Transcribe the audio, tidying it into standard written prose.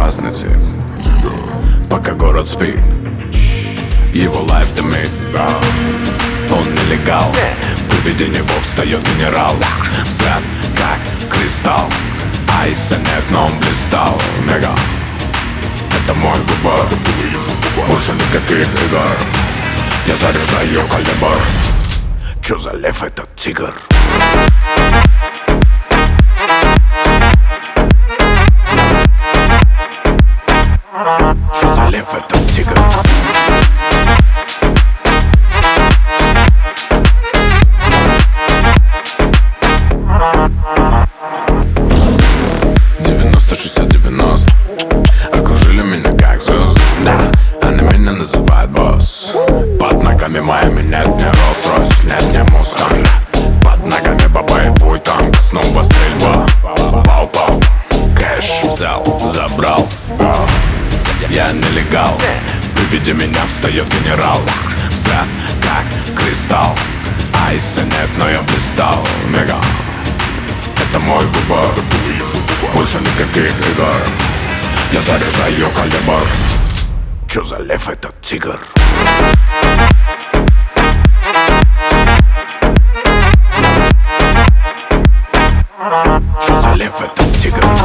опасный тип, пока город спит, его лайф дымит. Он нелегал, при виде него встает генерал. Взгляд как кристалл, айса нет, но он блистал. Мега, это мой выбор, больше никаких игр. Я заряжаю калибр. Чё за лев этот тигр? Чё за лев этот тигр? Окружили меня как звезды, да, они меня называют босс. Под ногами моими нет ни Rolls-Royce, нет ни Mustang. Под ногами боевой танк, снова стрельба. Пау-пау, кэш взял, забрал. Я нелегал, при виде меня встает генерал. Взгляд как кристалл, айса нет, но я блистал. Мега, это мой выбор, больше никаких игр. Я заряжаю калибр. Чё за лев этот тигр? Чё за лев этот тигр?